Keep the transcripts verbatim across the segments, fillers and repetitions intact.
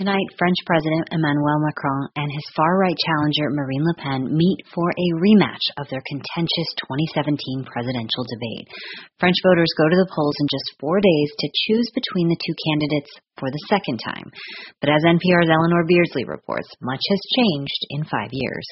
Tonight, French President Emmanuel Macron and his far-right challenger Marine Le Pen meet for a rematch of their contentious twenty seventeen presidential debate. French voters go to the polls in just four days to choose between the two candidates for the second time. But as N P R's Eleanor Beardsley reports, much has changed in five years.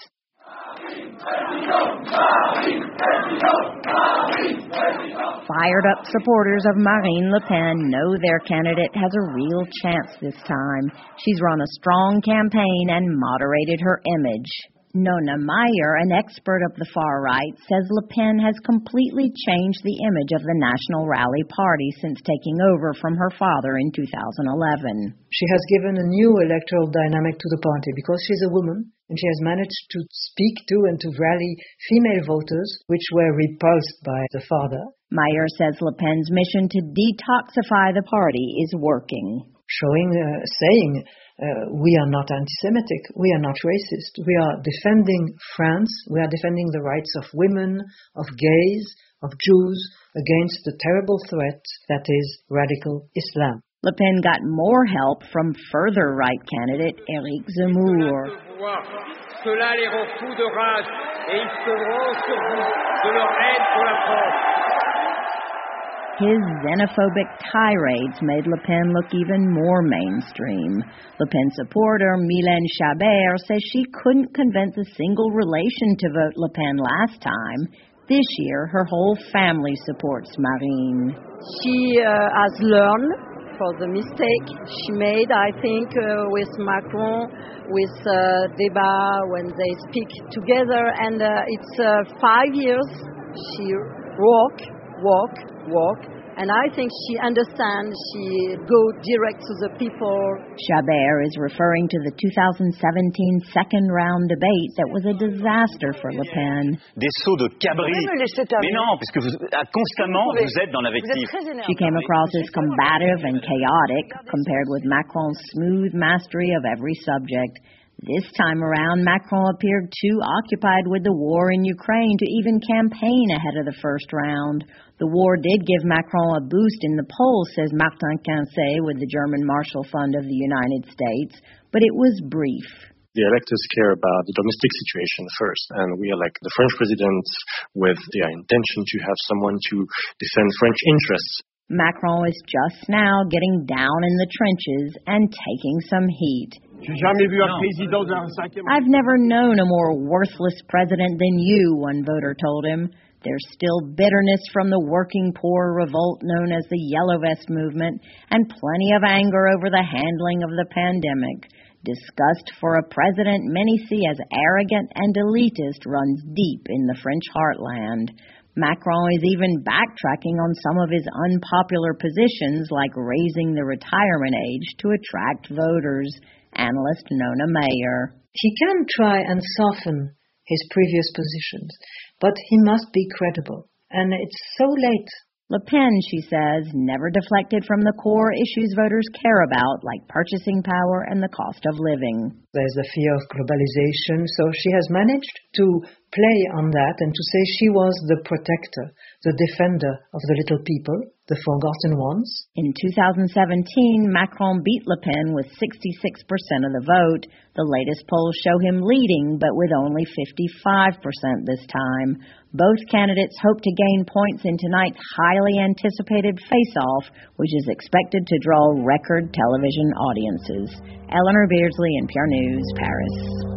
Fired up supporters of Marine Le Pen know their candidate has a real chance this time. She's run a strong campaign and moderated her image. Nona Meyer, an expert of the far right, says Le Pen has completely changed the image of the National Rally Party since taking over from her father in two thousand eleven. She has given a new electoral dynamic to the party because she's a woman, and she has managed to speak to and to rally female voters, which were repulsed by the father. Meyer says Le Pen's mission to detoxify the party is working. Showing, uh, saying, uh, we are not anti-Semitic, we are not racist, we are defending France, we are defending the rights of women, of gays, of Jews, against the terrible threat that is radical Islam. Le Pen got more help from further right candidate Éric Zemmour. Cela les rend fous de rage et ils seront sur vous de leur haine pour la France. His xenophobic tirades made Le Pen look even more mainstream. Le Pen supporter Mylène Chabert says she couldn't convince a single relation to vote Le Pen last time. This year, her whole family supports Marine. She uh, has learned for the mistake she made, I think, uh, with Macron, with uh, Débat, when they speak together. And uh, it's uh, five years she walk, walk, walk. And I think she understands, she go direct to the people. Chabert is referring to the two thousand seventeen second round debate that was a disaster for Le Pen. Des sauts de cabri. Mais non, parce que vous, constamment vous êtes dans l'invective. She came across as combative and chaotic compared with Macron's smooth mastery of every subject. This time around, Macron appeared too occupied with the war in Ukraine to even campaign ahead of the first round. The war did give Macron a boost in the polls, says Martin Quincé with the German Marshall Fund of the United States, but it was brief. The electors care about the domestic situation first, and we elect the French president with the intention to have someone to defend French interests. Macron is just now getting down in the trenches and taking some heat. I've never known a more worthless president than you, one voter told him. There's still bitterness from the working poor revolt known as the Yellow Vest movement, and plenty of anger over the handling of the pandemic. Disgust for a president many see as arrogant and elitist runs deep in the French heartland. Macron is even backtracking on some of his unpopular positions, like raising the retirement age to attract voters. Analyst Nona Meyer. He can try and soften his previous positions, but he must be credible. And it's so late. Le Pen, she says, never deflected from the core issues voters care about, like purchasing power and the cost of living. There's the fear of globalization, so she has managed to play on that and to say she was the protector, the defender of the little people, the forgotten ones. In two thousand seventeen, Macron beat Le Pen with sixty-six percent of the vote. The latest polls show him leading, but with only fifty-five percent this time. Both candidates hope to gain points in tonight's highly anticipated face-off, which is expected to draw record television audiences. Eleanor Beardsley, N P R News, Paris.